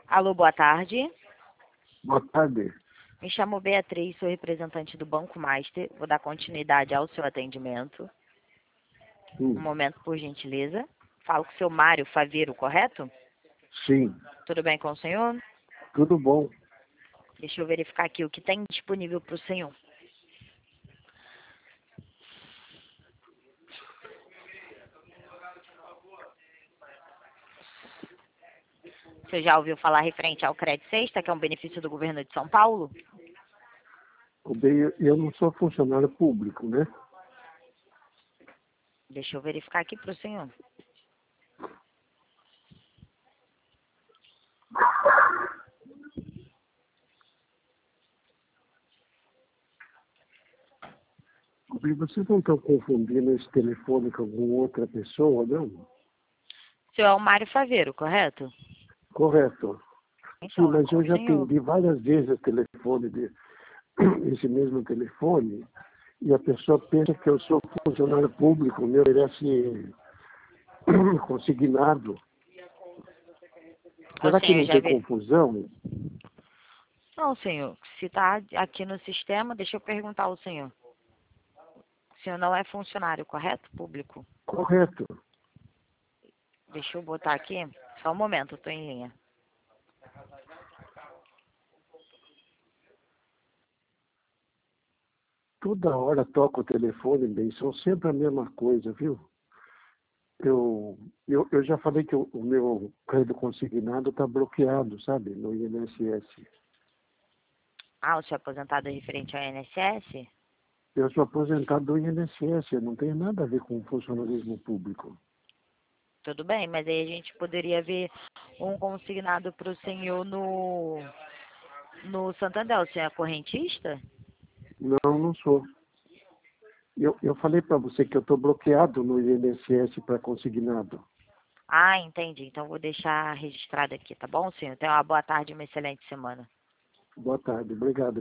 Alô, boa tarde. Boa tarde. Me chamo Beatriz, sou representante do Banco Master. Vou dar continuidade ao seu atendimento. Um momento, por gentileza. Falo com o seu Mário Faveiro, correto? Sim, Tudo bem com o senhor? tudo bom. Deixa eu verificar aqui o que tem disponível para o senhor. Você já ouviu falar referente ao Crédito Sexta, que é um benefício do governo de São Paulo? Bem, eu não sou funcionário público, né? Deixa eu verificar aqui para o senhor. Bem, vocês não estão confundindo esse telefone com alguma outra pessoa, não? O senhor é o Mário Faveiro, correto? Correto. Sim, Então, é mas com eu o já senhor. atendi várias vezes o telefone, esse mesmo telefone, e a pessoa pensa que eu sou funcionário público, me oferece consignado. O Será que senhor não já tem viu? confusão? Não, senhor. Se está aqui no sistema, deixa eu perguntar ao senhor. O senhor não é funcionário, correto? Público. Correto. Deixa eu botar aqui. Só um momento, estou em linha. Toda hora toca o telefone, bem, são sempre a mesma coisa, viu? Eu já falei que o meu crédito consignado está bloqueado, sabe, no INSS. Ah, o senhor é aposentado referente ao INSS? Eu sou aposentado do INSS, não tem nada a ver com funcionalismo público. Tudo bem, mas aí a gente poderia ver um consignado para o senhor no Santander. O senhor é correntista? Não, não sou. Eu falei para você que eu estou bloqueado no INSS para consignado. Ah, entendi. Então vou deixar registrado aqui, tá bom, senhor? Tenha uma boa tarde e uma excelente semana. Boa tarde, obrigado.